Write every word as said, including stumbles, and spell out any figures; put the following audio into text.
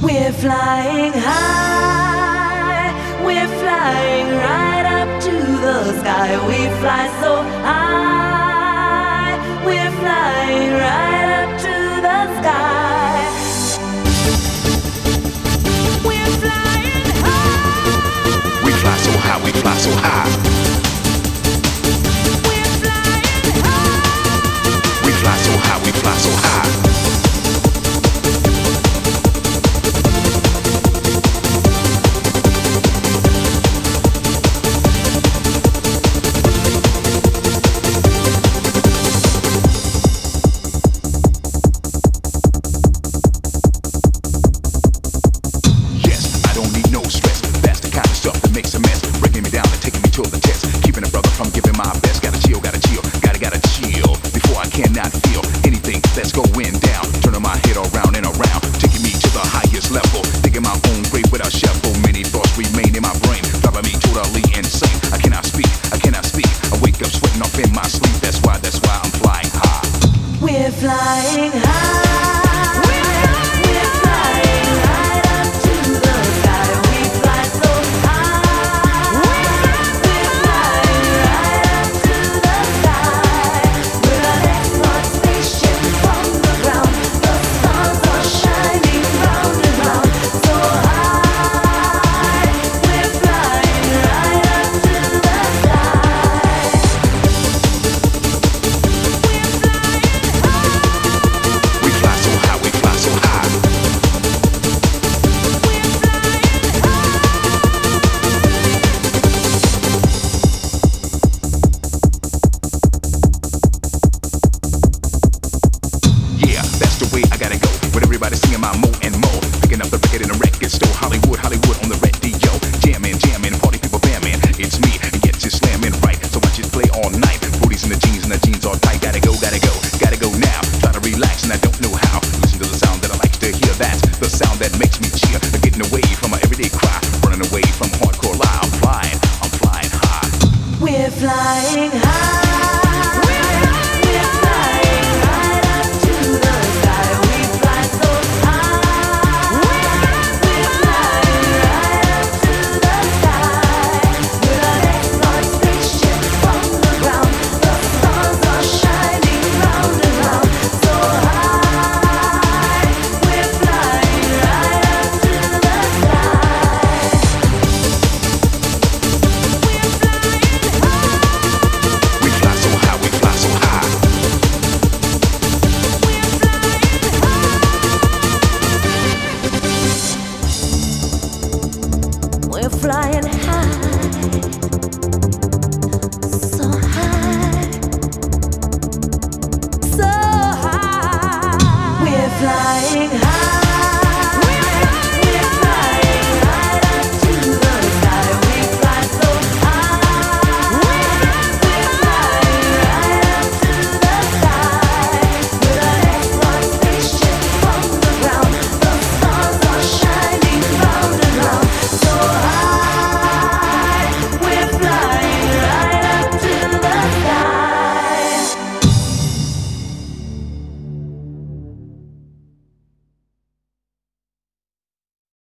We're flying high, we're flying right up to the sky. We fly so high, we're flying right up to the sky. We're flying high. We fly so high, we fly so high. We're flying high. We fly so high, we fly so high. Makes a mess, breaking me down and taking me to the test. Keeping a brother from giving my best. Gotta chill, gotta chill, gotta, gotta chill. Before I cannot feel anything that's going down. Turning my head around and around, taking me to the highest level. Digging my own grave without shovel. Many thoughts remain in my brain, driving me totally insane. I cannot speak, I cannot speak. I wake up sweating off in my sleep. That's why, that's why I'm flying high. We're flying high. Everybody singing my mo and mo. Picking up the record in a record store. Hollywood, Hollywood on the radio. Jamming, jamming, party people bamming. It's me, and get you slamming right. So watch it play all night. Booties in the jeans and the jeans all tight. Gotta go, gotta go, gotta go now. Try to relax and I don't know how. Listen to the sound that I like to hear. That's the sound that makes me cheer. Getting away from my everyday cry. Running away from hardcore lie. I'm flying, I'm flying high. We're flying high. We're flying high, so high, so high. We're flying high.